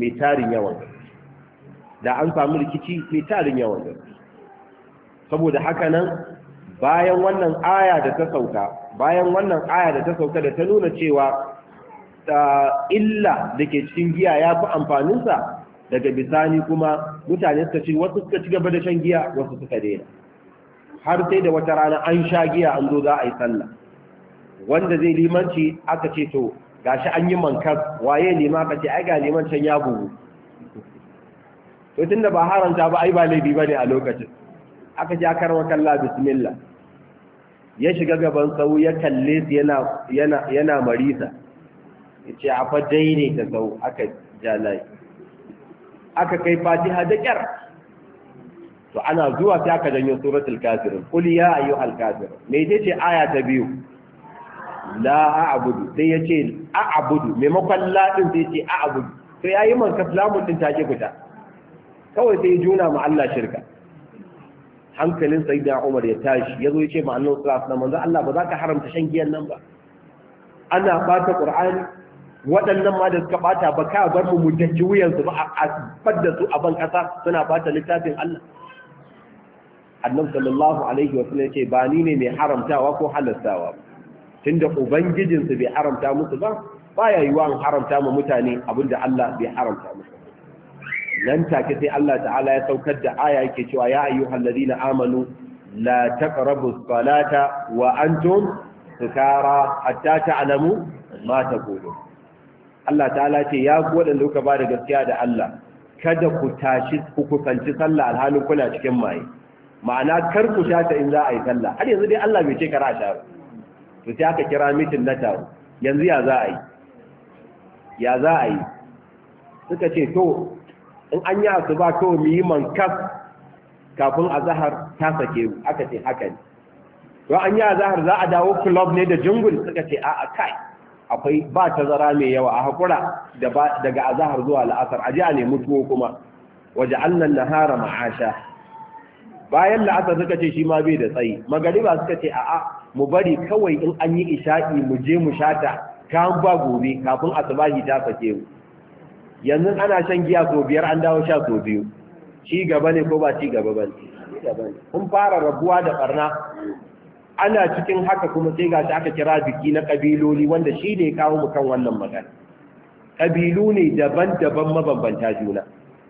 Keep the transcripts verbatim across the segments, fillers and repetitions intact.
mai tarin yawan da an samu rikici mai tarin yawan gaske saboda haka nan bayan wannan aya da ta sauka bayan wannan aya da ta sauka da ta nuna cewa ta illa da ke cikin giya ya fi amfaninsa daga bisani kuma mutane suka ci wasu suka ci gaba da shan giya wasu suka daina har sai da wata rana an sha giya an zo za a yi sallah wanda zai limanci aka ce to gashi an yi mankas waye lima ka ce ai ga liman can ya bugu to tunda ba haranta ba ai ba laifi bane a lokacin aka ji akar wa kalla bismillah ya shiga gaban sau ya kalle su yana yana yana marisa yace a fa daine ta sau aka jalai aka kai fatiha da kyar to ana zuwa sai aka janyo suratul kafirun qul ya ayyuhal kafirun me ce aya ta biyu la a'budu sai yace a'budu maimakon la din sai yace a'budu to yayi man kaslamun din take fita kawai sai juna ma Allah shirka hankalin sayyidina Umar ya tashi yazo yace ma Allah sallallahu alaihi wasallam manzo Allah ba za ka haramta shan giyan nan ba ana bata Qur'ani waɗannan ma da suka bata ba ka bar mu mutaci wuyan su ba a fadda su a ban kasa suna bata littafin Allah Annabi sallallahu alaihi wasallam yace ba ni ne mai haramtawa ko halastawa tunda ubangijin su bai haramta musu ba baya yiwa an haramta ma mutane abinda Allah bai haramta musu nan take sai Allah ta'ala ya saukar da aya yake cewa ya ayyuhal ladina amanu la taqrabus salata wa antum sukara hatta ta'lamu ma taqulun Allah ta'ala ce ya ku wadanda kuka ba da gaskiya da Allah kada ku tashi ku kusanci sallah alhalin kuna cikin maye ma'ana kar ku shata in za a yi sallah har yanzu dai Allah bai ce kara sha ba to sai aka kira mitin na taro yanzu ya za a yi ya za a yi suka ce to in an yi asuba to mu yi mankas kafin azhar ta sake mu aka ce haka ne to an yi azhar za a dawo club ne da jungul suka ce a'a kai akwai ba tazara mai yawa a hakura daga azhar zuwa la'asar aje a nemi tuwo kuma waja'alna an-nahara ma'asha bayan la'asar suka ce shi ma bai da tsayi magariba suka ce a'a mu bari kawai in an yi isha'i mu je mu shata kan ba gobe kafin asubahi ta sake mu yanzu ana shan giya so biyar an dawo sha so biyu ci gaba ne ko ba ci gaba ba ne kun fara rabuwa da barna ana cikin haka kuma sai gashi aka kira biki na kabiloli wanda shi ne kawo mu kan wannan magana kabilu ne daban-daban mabambanta juna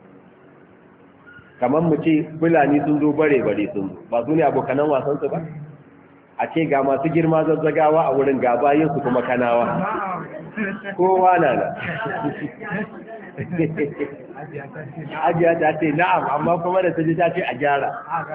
kamar mu ce fulani sun zo bare-bare sun zo ba su ne abokanan wasansu ba a ce ga masu girma zazzagawa a wurin gabayinsu kuma kanawa kowa na da ajiya ta ce na'am amma kuma da ta ji ta ce a gyara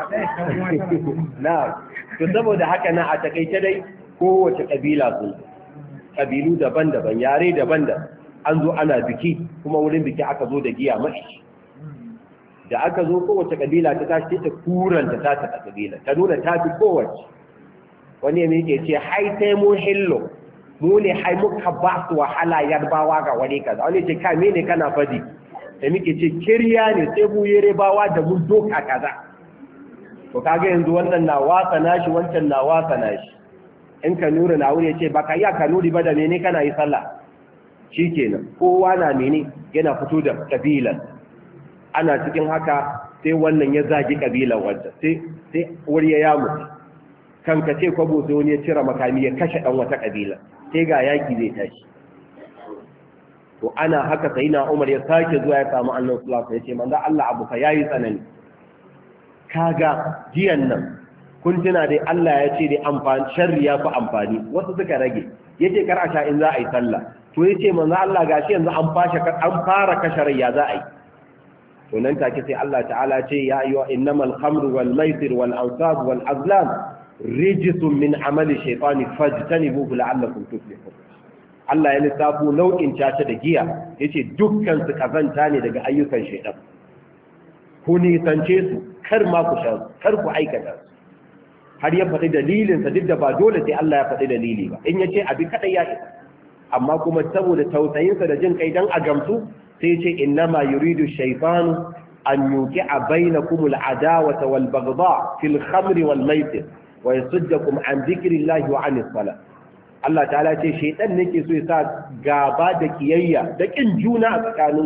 na'am to saboda haka na a takaice dai kowace kabila sun kabilu daban-daban yare daban-daban an zo ana biki kuma wurin biki aka zo da giya mai da aka zo kowace kabila ta tashi ta kuranta ta ta kabila ta nuna ta fi kowace wani ya miƙe ce hai sai mu hillo mu ne hai muka ba su wahala yarbawa ga wani kaza wani ce ka mene kana fadi da muke ce kirya ne sai mu yere bawa da mun doka kaza to kaga yanzu wannan na wasa nashi wancan na wasa nashi in ka nura na wuri ce baka iya ka nuri ba da mene kana yi sallah shikenan kowa na mene yana fito da kabilan ana cikin haka sai wannan ya zagi kabilan wancan sai sai wuri ya yamu kan ka ce kwabo sai wani ya cire makami ya kashe dan wata kabila sai ga yaki zai tashi to ana haka sai na Umar ya sake zuwa ya samu Allah sallallahu alaihi wasallam ya ce manzo Allah abu fa yayi tsanani kaga jiyan nan kun tuna dai Allah ya ce dai amfani sharri ya fi amfani wasu suka rage yace kar a sha in za a yi sallah to yace manzo Allah gashi yanzu an fashe an fara kashe rai ya za a yi to nan take sai Allah ta'ala ce ya ayyuha innamal khamru wal maisir wal ansab wal azlam rijsun min amali shaytani fajtanibuhu la'allakum tuflihun Allah ya lissafo nau'in caca da giya yace dukkan su kazanta ne daga ayyukan shaytan ku nisance su kar ma ku sha kar ku aikata har ya faɗi dalilin sa duk da ba dole sai Allah ya faɗi dalili ba in yace abi kadai ya isa amma kuma saboda tausayin sa da jin kai dan a gamsu sai yace innama yuridu shaytanu an yuqi'a bainakumul adawata wal baghdha fil khamri wal maisir wa yasuddakum an dhikrillahi wa anis salat Allah ta'ala ce shaytan nake so ya sa gaba da kiyayya da kin juna a tsakanin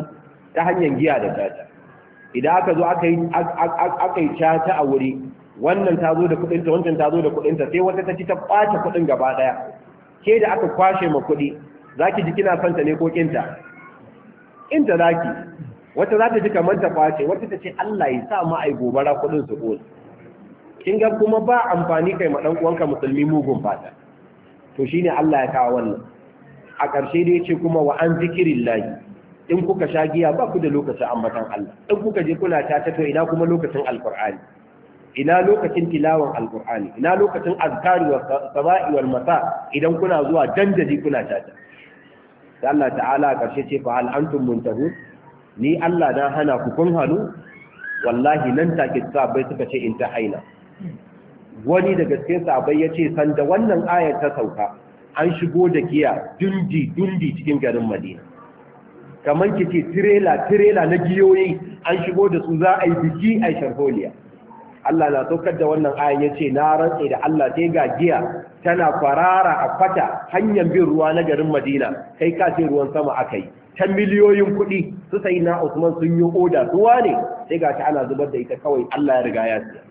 ta hanyar giya da tata. Idan aka zo aka yi aka yi tata a wuri, wannan ta zo da kuɗinta, wancan ta zo da kuɗinta, sai wata ta ci ta kwace kuɗin gaba ɗaya. Ke da aka kwashe ma kuɗi, zaki ji kina son ta ne ko kinta? Kinta zaki. Wata za ta ji kamar ta kwace, wata ta ce Allah ya sa ma ai gobara kuɗin su ƙone. Kin ga kuma ba amfani kai ma dan uwanka musulmi mugun fata. To shine Allah ya kawo wannan. A ƙarshe dai ce kuma wa an zikirillahi, in kuka sha giya ba ku da lokacin ambatan Allah, in kuka je kuna ta to ina kuma lokacin alqur'ani, ina lokacin tilawan alqur'ani, ina lokacin azkari wa saba'i wal masa idan kuna zuwa dandaji kuna ta ta. Allah ta'ala a ƙarshe ce fa hal antum muntahun, ni Allah na hana ku kun halu. Wallahi nan take sahabbai suka ce in ta haina. Wani daga cikin sahabbai ya ce sanda wannan ayar ta sauka an shigo da giya dundi dundi cikin garin Madina, kamar kice tirela tirela na giyoyi an shigo da su za a yi biki a sharholiya. Allah na saukar da wannan ayar ya ce na rantse da Allah sai ga giya tana kwarara a kwata hanyar bin ruwa na garin Madina, kai ka ce ruwan sama akai ta miliyoyin kuɗi. Su sai na Usman sun yi oda suwa ne, sai ga ta ana zubar da ita kawai Allah ya riga ya siya.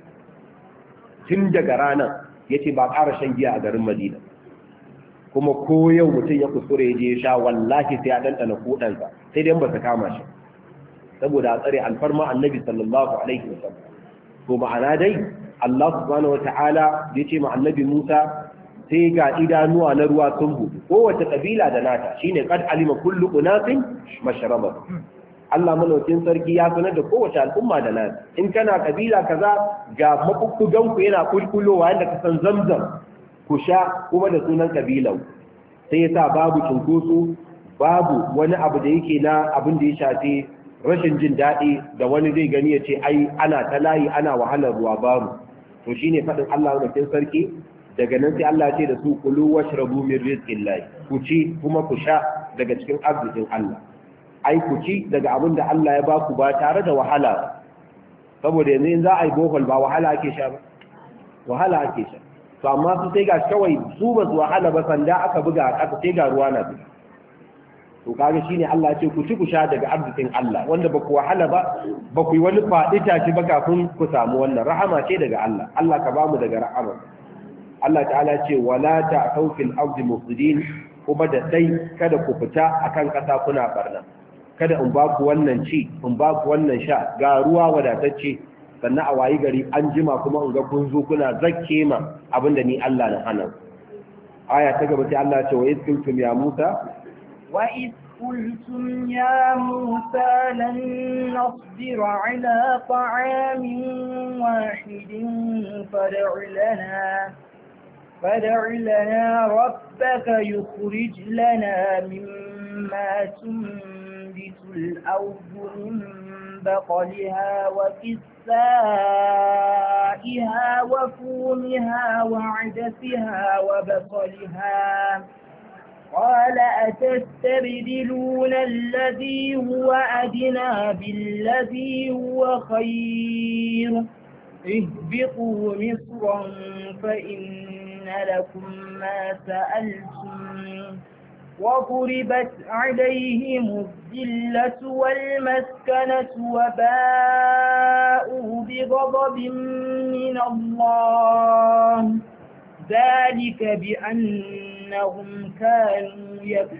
Tun daga ranar ya ce ba ƙara shan giya a garin Madina, kuma ko yau mutum ya kuskure ya je ya sha wallahi sai ya ɗanɗana kuɗansa, sai dai ba su kama shi, saboda a tsare alfarma annabi sallallahu alaihi wasallam. To ma'ana dai Allah subhanahu wata'ala ya ce ma annabi Musa sai ga idanuwa na ruwa sun buɗe, kowace ƙabila da nata, shine qad alima kullu unasin mashraba. Allah malaukin sarki ya sanar da kowace al'umma da nata. In kana kabila kaza ga mabubbugan ku yana kulkulowa yadda ka san Zamzam, ku sha kuma da sunan kabilan. Sai yasa babu cunkoso, babu wani abu da yake na abin da ya shafi rashin jin daɗi da wani zai gani ya ce ai ana ta layi ana wahalar ruwa babu. To shine faɗin Allah malaukin sarki, daga nan sai Allah ya ce da su kulu washrabu min rizqillahi, ku ci kuma ku sha daga cikin arzikin Allah. Ai ku ci daga abin da Allah ya baku ba tare da wahala, saboda yanzu in za a yi bohol ba wahala ake sha ba, wahala ake sha. To amma su sai ga kawai su ba su wahala ba, sanda aka buga a ƙasa sai ga ruwa na buga. To kaga shine Allah ya ce ku ci ku sha daga arzikin Allah, wanda ba ku wahala ba, ba ku yi wani faɗi tashi ba kafin ku samu wannan rahama ce daga Allah. Allah ka bamu daga rahama. Allah ta'ala ce wala ta'tau fil ardi mufsidin, kuma da dai kada ku fita akan ƙasa kuna barna. Kada in ba ku wannan ci, in ba ku wannan sha, ga ruwa wadatacce, sannan a wayi gari an jima kuma in ga kun zo kuna zakke ma abinda ni Allah na hana. Aya ta gaba sai Allah ce wa iz kuntum ya Musa wa iz qultum ya Musa lan nasbira ala ta'amin wahidin fad'u lana فادع لنا ربك يخرج لنا مما تنبت الأرض من بقلها وكسائها وفومها وعدسها وبصلها قال أتستبدلون الذي هو أدنى بالذي هو خير اهبطوا مصرا فإن لكم ما سألتم وضربت عليهم الذلة والمسكنة وباءوا بغضب من الله ذلك بأنهم كانوا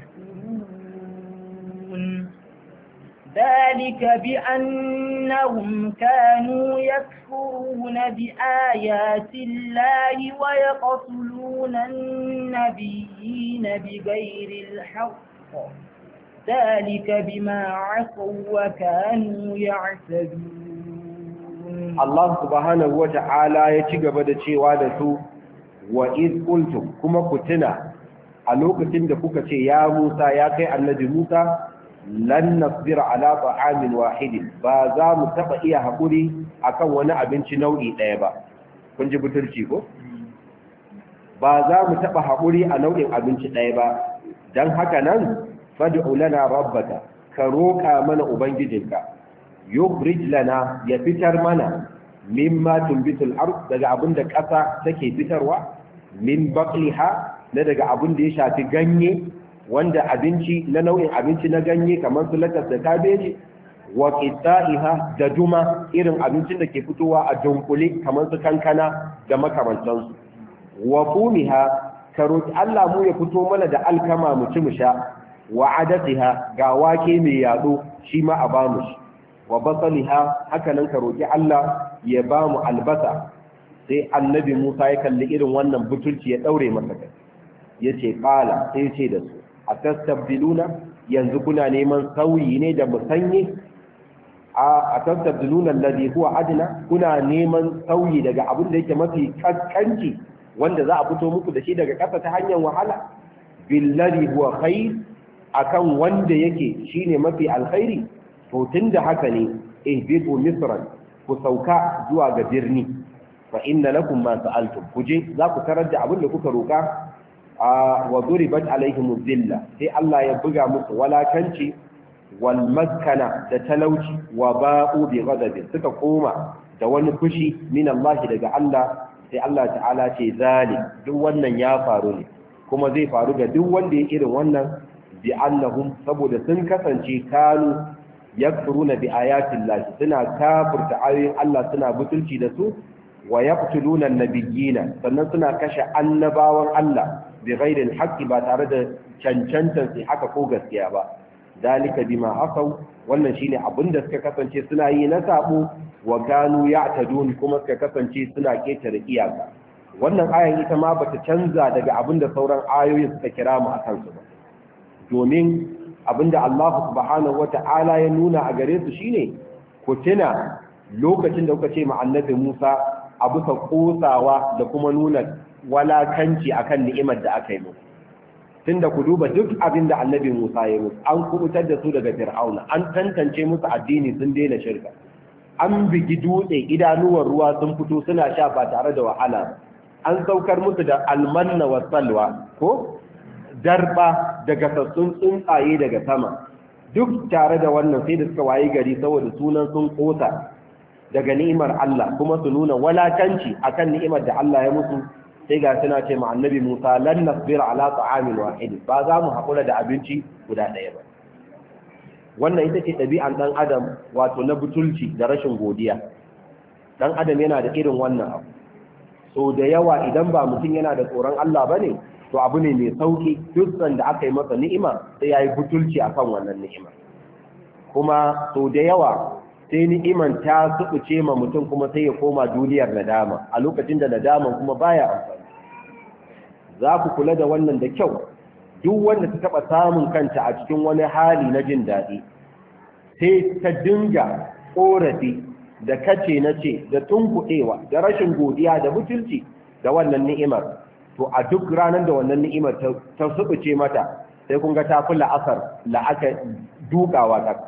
يكفرون ذلك بأنهم كانوا يكفرون بآيات الله ويقتلون النبيين بغير الحق ذلك بما عصوا وكانوا يعتدون. الله سبحانه وتعالى يتجب cewa da su wa iz qultum, kuma ku tuna a lokacin da kuka ce ya Musa, ya kai annabi Musa, lan nasbira ala ta'amin wahidin, ba za mu taba iya hakuri akan wani abinci nau'i ɗaya ba. Kun ji butulci ko? Ba za mu taba hakuri a nau'in abinci ɗaya ba. Dan haka nan fad'u lana rabbaka, ka roƙa mana ubangijinka, yukhrij lana, ya fitar mana mimma tumbitul ard, daga abin da ƙasa take fitarwa, min baqliha, na daga abin da ya shafi ganye, wanda abinci na nau'in abinci na ganye kamar su latas da kabeji, wa qita'iha da duma irin abincin da ke fitowa a dunkule kamar su kankana da makamantansu wa fumiha ka roki Allah mu ya fito mana da alkama mu ci mu sha wa adatiha ga wake mai yado shi ma a bamu shi wa basaliha haka nan ka roki Allah ya bamu albasa sai annabi Musa ya kalli irin wannan butulci ya daure masa kai yace qala sai ce da su atastabdiluna yanzu kuna neman sauyi ne da musanye a atastabdiluna alladhi huwa adna kuna neman sauyi daga abin da yake mafi kaskanci wanda za a fito muku da shi daga ƙasa ta hanyar wahala billadhi huwa khair akan wanda yake shine mafi alkhairi to tunda haka ne ihbitu misran ku sauka zuwa ga birni fa inna lakum ma sa'altum kuje za ku tarar da abin da kuka roka wa duribat alaihim dhilla sai Allah ya buga musu walakanci wal maskana da talauci wa ba'u bi ghadabin suka koma da wani fushi min Allah daga Allah sai Allah ta'ala ce zali duk wannan ya faru ne kuma zai faru ga duk wanda ya irin wannan bi annahum saboda sun kasance kanu yakfuruna bi ayatin lahi suna kafirta ayoyin Allah suna butulci da su wa yaqtuluna an-nabiyina sannan suna kashe annabawan Allah bi ghairi al-haqqi ba tare da cancantan sai haka ko gaskiya ba dalika bima asaw wannan shine abinda suka kasance suna yi na sabo wa kanu ya'tadun kuma suka kasance suna ketare iyaka wannan ayan ita ma bata canza daga abinda sauran ayoyin suka kira mu akan su ba domin abinda Allah subhanahu wata'ala ya nuna a gare su shine ku tuna lokacin da kuka ce ma annabi Musa abu ka kosawa da kuma nuna walakanci akan ni'imar da aka yi muku tunda ku duba duk abinda annabi Musa ya musu an kubutar da su daga Fir'auna an tantance musu addini sun daina shirka an bigi dutse idanuwar ruwa sun fito suna sha ba tare da wahala an saukar musu da almanna wa salwa ko darba daga sassun tsuntsaye daga sama duk tare da wannan sai da suka waye gari saboda sunan sun kosa daga ni'imar Allah kuma su nuna walakanci akan ni'imar da Allah ya musu sai ga suna ce ma annabi Musa lan nasbir ala ta'amin wahid ba za mu hakura da abinci guda ɗaya ba wannan ita ce ɗabi'an ɗan adam wato na butulci da rashin godiya ɗan adam yana da irin wannan abu so da yawa idan ba mutum yana da tsoron Allah bane to abu ne mai sauki duk da aka yi masa ni'ima sai yayi butulci akan wannan ni'ima kuma so da yawa sai ni'iman ta subuce ma mutum kuma sai ya koma duniyar nadama a lokacin da nadaman kuma baya amfani za ku kula da wannan da kyau duk wanda ta taba samun kanta a cikin wani hali na jin daɗi sai ta dinga ƙorafi da kace na ce da tunkuɗewa da rashin godiya da butulci da wannan ni'imar to a duk ranar da wannan ni'imar ta subuce mata sai kun ga ta fi la'asar la'aka dukawa ta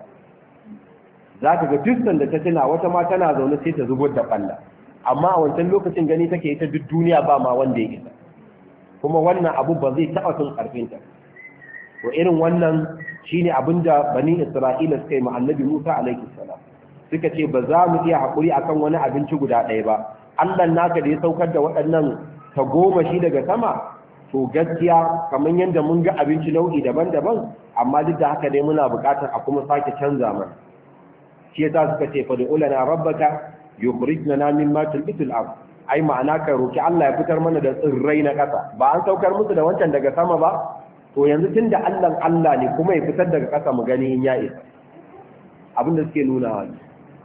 za ka ga dukkan da ta tuna wata ma tana zaune sai ta zubar da ƙwalla amma a wancan lokacin gani take ita duk duniya ba ma wanda ya isa kuma wannan abu ba zai taɓa sun ƙarfinta to irin wannan shine abin da bani isra'ila suka yi ma annabi musa alaihi salam suka ce ba za mu iya haƙuri akan wani abinci guda ɗaya ba allah naka da ya saukar da waɗannan ta goma shi daga sama to gaskiya kamar yadda mun ga abinci nau'i daban-daban amma duk da haka dai muna buƙatar a kuma sake canza mana shi yasa suka ce fa da'ulana rabbaka yukhrijna mimma tulbitul ard ai ma'ana ka roki Allah ya fitar mana da tsirrai na ƙasa ba an saukar musu da wancan daga sama ba to yanzu tunda Allah Allah ne kuma ya fitar daga ƙasa mu gani in ya isa abin da suke nuna wani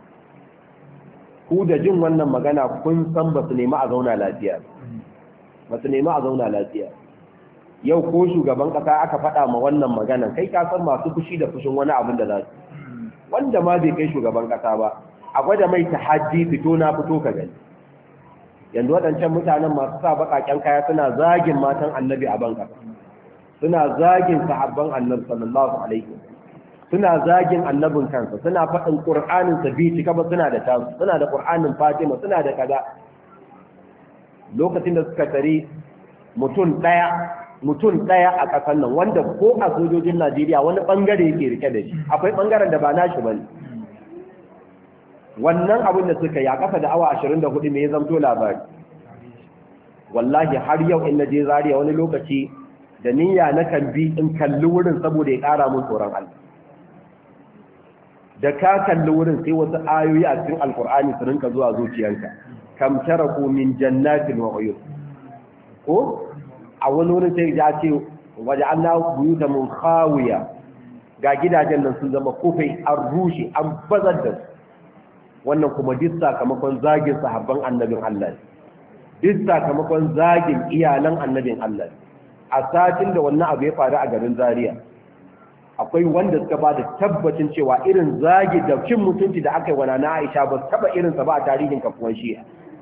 ku da jin wannan magana kun san ba su nemi a zauna lafiya ba su nemi a zauna lafiya yau ko shugaban ƙasa aka faɗa ma wannan magana kai ka san masu fushi da fushin wani abin da za su wanda ma bai kai shugaban ƙasa ba a gwada mai tahaddi fito na fito ka gani yanzu waɗancan mutanen masu sa baƙaƙen kaya suna zagin matan annabi a ban ƙasa suna zagin sahabban annabi sallallahu alaihi suna zagin annabin kansa suna faɗin ƙur'anin sa bi cika ba suna da tasu suna da ƙur'anin Fatima suna da kaza lokacin da suka tare mutum ɗaya mutum ɗaya a ƙasar nan wanda ko a sojojin Najeriya wani ɓangare yake rike da shi akwai ɓangaren da ba nashi bane wannan abin da suka yi a ƙasa da awa ashirin da hudu me ya zamto labari wallahi har yau in naje Zariya wani lokaci da niyya na kan bi in kalli wurin saboda ya ƙara mun tsoron Allah da ka kalli wurin sai wasu ayoyi a cikin alkur'ani su rinka zuwa zuciyanka kam taraku min jannatin wa uyun ko a wani wurin sai ya ce waje Allah buyuta mun khawiya ga gidajen nan sun zama kufai an rushe an bazar da su wannan kuma duk sakamakon zagin sahabban annabin Allah duk sakamakon zagin iyalan annabin Allah a satin da wannan abu ya faru a garin Zaria akwai wanda suka ba da tabbacin cewa irin zagi da cin mutunci da aka yi wana na Aisha ba taba irinsa ba a tarihin kafuwan shi'a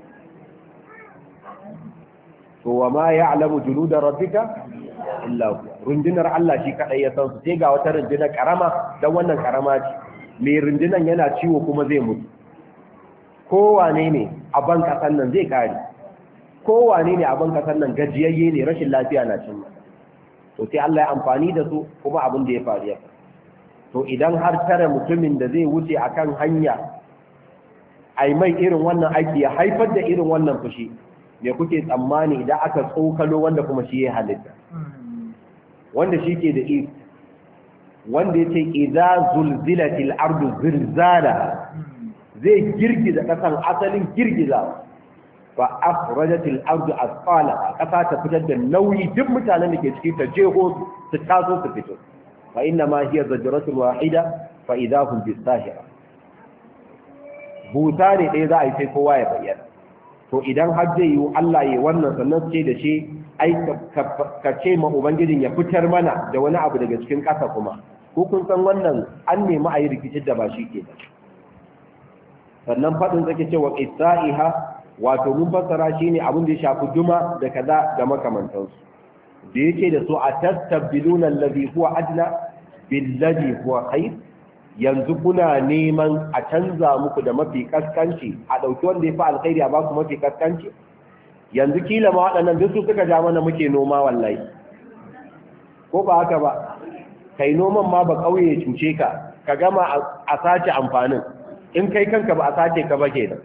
to wa ma ya'lamu junuda rabbika illa hu rundunar Allah shi kadai ya san su sai ga wata rundunar karama dan wannan karama ce mai rundunar yana ciwo kuma zai mutu kowane ne a ban kasan nan zai kare kowane ne a ban kasan nan gajiyayye ne rashin lafiya na cin to sai Allah ya amfani da su kuma abin da ya faru ya to idan har tare mutumin da zai wuce akan hanya ai mai irin wannan aiki ya haifar da irin wannan fushi me kuke tsammani idan aka tsokalo wanda kuma shi ya halitta wanda shi ke da iko wanda ya ce idza zulzilatil ardu zilzala zai girgiza kasan asalin girgizawa fa akhrajatil ardu asqalaha kasa ta fitar da nauyi duk mutanen da ke cikin ta jeho su taso su fito fa inna ma hiya zajratun wahida fa idahum bisahira buta ne dai za a yi sai kowa ya bayyana to idan har zai yi Allah ya wannan sannan ce da shi ai ka ce ma ubangijin ya fitar mana da wani abu daga cikin kasa kuma ko kun san wannan an nemi a yi rikicin da ba shi ke da sannan faɗin zake cewa isa'iha wato mun fassara shine abin da ya shafi duma da kaza da makamantansu da yake da su a tastabbiluna allazi huwa adna billazi huwa khair yanzu kuna neman a canza muku da mafi kaskanci a dauki wanda ya fi alkhairi a baku mafi kaskanci yanzu kila ma waɗannan duk su suka ja mana muke noma wallahi ko ba haka ba kai noman ma ba kauye ya cuce ka ka gama a sace amfanin in kai kanka ba a sace ka ba kenan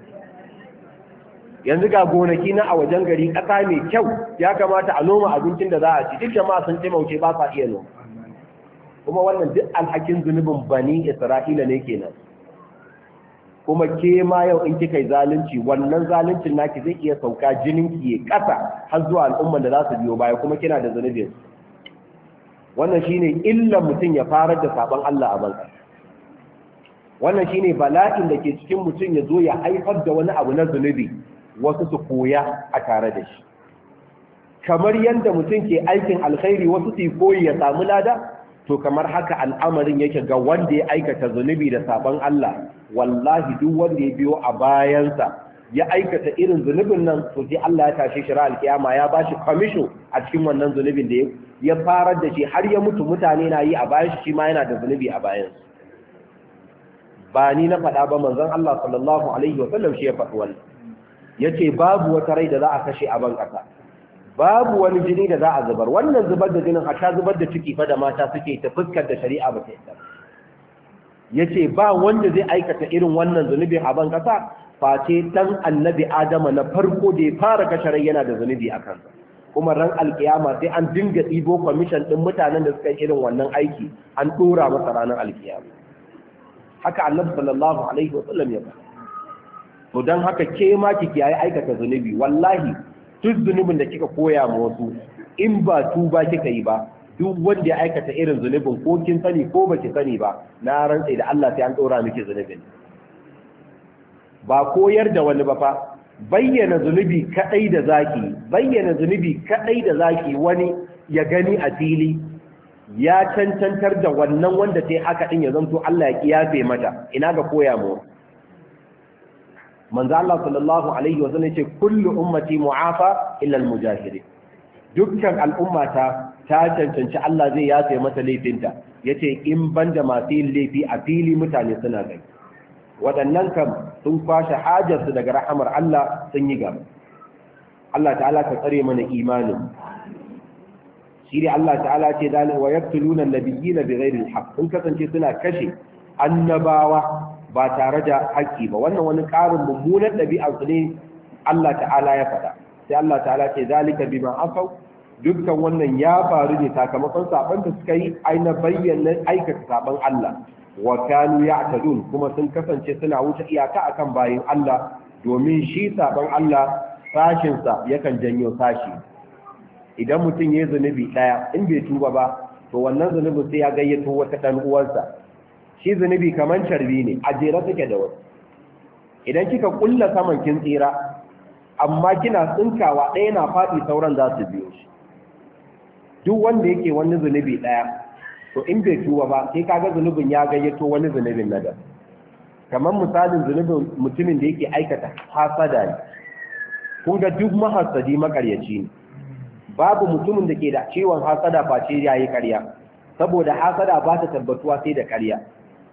yanzu ga gonaki na a wajen gari ƙasa mai kyau ya kamata a noma abincin da za a ci duk jama'a sun taimauce ba sa iya noma kuma wannan duk alhakin zunubin bani isra'ila ne kenan kuma ke ma yau in kika yi zalunci wannan zaluncin naki zai iya sauka jininki ya ƙasa har zuwa al'umman da za su biyo baya kuma kina da zunubin wannan shine illan mutum ya farar da sabon Allah a banka wannan shine bala'in da ke cikin mutum ya zo ya haifar da wani abu na zunubi wasu su koya a tare da shi kamar yadda mutum ke aikin alkhairi wasu su koyi ya samu lada to kamar haka al'amarin yake ga wanda ya aikata zunubi da sabon Allah wallahi duk wanda ya biyo a bayansa ya aikata irin zunubin nan to sai Allah ya tashe shi ra'al kiyama ya bashi commission a cikin wannan zunubin da ya farar da shi har ya mutu mutane na yi a bayan shi ma yana da zunubi a bayansa ba ni na faɗa ba manzon Allah sallallahu alaihi wa sallam shi ya faɗi wannan yace babu wata rai da za a kashe a ban ƙasa babu wani jini da za a zubar wannan zubar da jinin hata zubar da ciki fa da mata suke ta fuskar da shari'a ba ta yadda yace ba wanda zai aikata irin wannan zunubin a ban ƙasa face dan annabi Adama na farko da ya fara kashe rai yana da zunubi a kansa kuma ran alkiyama sai an dinga ɗibo commission ɗin mutanen da suka yi irin wannan aiki an ɗora masa ranar alkiyama haka annabi sallallahu alaihi wa sallam ya faɗa to dan haka ke ma ki kiyaye aikata zunubi wallahi duk zunubin da kika koya ma wasu in ba tuba kika yi ba duk wanda ya aikata irin zunubin ko kin sani ko baki sani ba na rantsa da Allah sai an dora miki zunubin ba koyar da wani ba fa bayyana zunubi kadai da zaki bayyana zunubi kadai da zaki wani ya gani a fili ya cancantar da wannan wanda ta yi haka din ya zanto Allah ya kiyafe mata ina ga koya mu manzo Allah sallallahu alaihi wasallam yace kullu ummati mu'afa illa al-mujahirin dukkan al'ummata ta cancanci Allah zai yafe mata laifinta yace in banda masu yin laifi a fili mutane suna gani waɗannan kam sun kwashe hajarsu daga rahamar Allah sun yi gaba Allah ta'ala ka tsare mana imanin shi ne Allah ta'ala ce dalil wa yaqtuluna an-nabiyina bighairi al-haqq sun kasance suna kashe annabawa ba tare da haƙƙi ba wannan wani ƙarin mummunan ɗabi'ar su ne Allah ta'ala ya faɗa sai Allah ta'ala ce zalika bima asaw dukkan wannan ya faru ne sakamakon saban da suka yi aina bayyana aikata saban Allah wa kanu ya'tadun kuma sun kasance suna wuce iyaka akan bayin Allah domin shi saban Allah sashin sa yakan janyo sashi idan mutum yayi zunubi daya in bai tuba ba to wannan zunubin sai ya gayyato wata dan uwarsa shi zunubi kaman carbi ne a jere take da wasu idan kika kulla saman kin tsira amma kina tsinkawa ɗaya na faɗi sauran za su biyo shi duk wanda yake wani zunubi ɗaya to in bai tuba ba sai kaga zunubin ya gayyato wani zunubin na da kamar misalin zunubin mutumin da yake aikata hasada ne kun ga duk mahasadi makaryaci ne babu mutumin da ke da ciwon hasada face yayi ƙarya saboda hasada ba ta tabbatuwa sai da ƙarya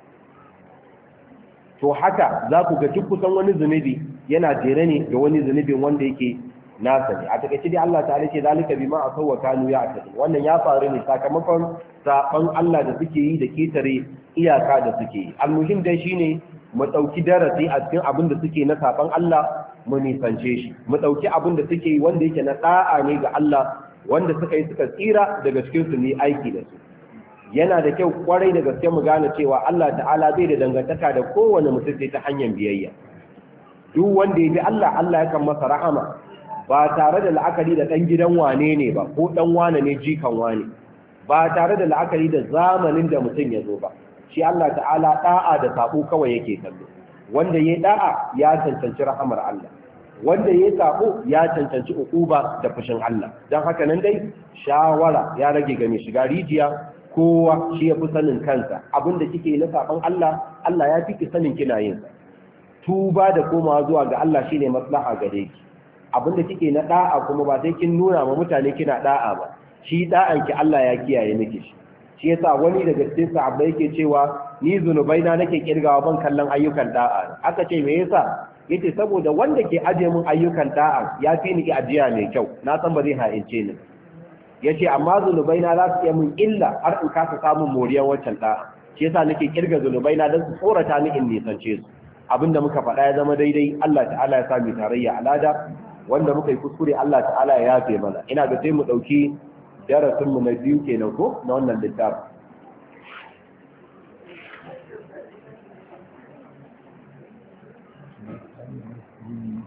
to haka za ku ga duk kusan wani zunubi yana jere ne ga wani zunubin wanda yake nasa ne a takaice dai Allah ta'ala ce zalika bima asawwa kanu ya'tadun wannan ya faru ne sakamakon saban Allah da suke yi da ketare iyaka da suke yi almuhim dai shine mu dauki darasi a cikin abin da suke na saban Allah mu nisance shi mu dauki abin da suke yi wanda yake na da'a ne ga Allah wanda suka yi suka tsira daga cikin su ne aiki da su yana da kyau kwarai da gaske mu gane cewa Allah ta'ala bai da dangantaka da kowane mutum sai ta hanyar biyayya duk wanda ya bi Allah Allah yakan masa rahama ba tare da la'akari da ɗan gidan wane ne ba ko ɗan wane ne jikan wane ba tare da la'akari da zamanin da mutum ya zo ba shi Allah ta'ala ɗa'a da saɓo kawai yake kallo wanda ya ɗa'a ya cancanci rahamar Allah wanda ya saɓo ya cancanci uquba da fushin Allah don haka nan dai shawara ya rage ga mai shiga rijiya kowa shi ya fi sanin kansa abinda kike na saɓon Allah Allah ya fi ki sanin kina yin sa tuba da komawa zuwa ga Allah shine maslaha gare ki abinda kike na da'a kuma ba sai kin nuna ma mutane kina da'a ba shi da'an ki Allah ya kiyaye miki shi shi yasa wani daga cikin sahabbai yake cewa ni zunubaina nake kirgawa ban kallon ayyukan da'a aka ce me yasa yace saboda wanda ke aje mun ayyukan da'a ya fi ni ajiya mai kyau na san ba zai ha'ince ni yace amma zunubaina za su iya mun illa har in kasa samun moriyar wancan da'a shi yasa nake kirga zunubaina don su tsorata ni in nisance su abinda muka faɗa ya zama daidai Allah ta'ala ya sami tarayya alada wanda muka yi kuskure Allah ta'ala ya yafe mana ina ga sai mu dauki darasin mu na biyu kenan ko na wannan littafin